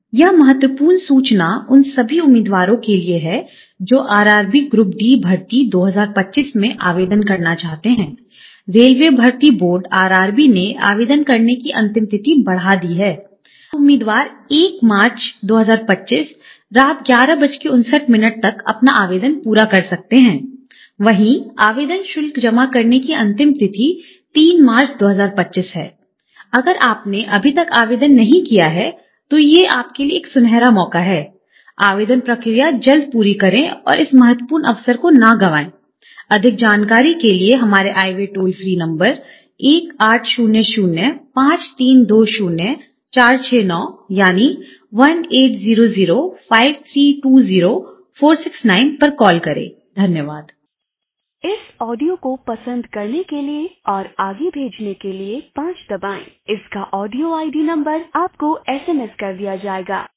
यह महत्वपूर्ण सूचना उन सभी उम्मीदवारों के लिए है जो आरआरबी ग्रुप डी भर्ती 2025 में आवेदन करना चाहते हैं। रेलवे भर्ती बोर्ड आरआरबी ने आवेदन करने की अंतिम तिथि बढ़ा दी है। उम्मीदवार 1 मार्च 2025 रात 11:59 तक अपना आवेदन पूरा कर सकते हैं। वहीं आवेदन शुल्क जमा करने की अंतिम तिथि 3 मार्च 2025 है। अगर आपने अभी तक आवेदन नहीं किया है तो ये आपके लिए एक सुनहरा मौका है। आवेदन प्रक्रिया जल्द पूरी करें और इस महत्वपूर्ण अवसर को ना गंवाएं। अधिक जानकारी के लिए हमारे आईवे टोल फ्री नंबर 1800-5320-469 यानी 1800-5320-469 पर कॉल करें। धन्यवाद। इस ऑडियो को पसंद करने के लिए और आगे भेजने के लिए 5 दबाएं। इसका ऑडियो आईडी नंबर आपको एसएमएस कर दिया जाएगा।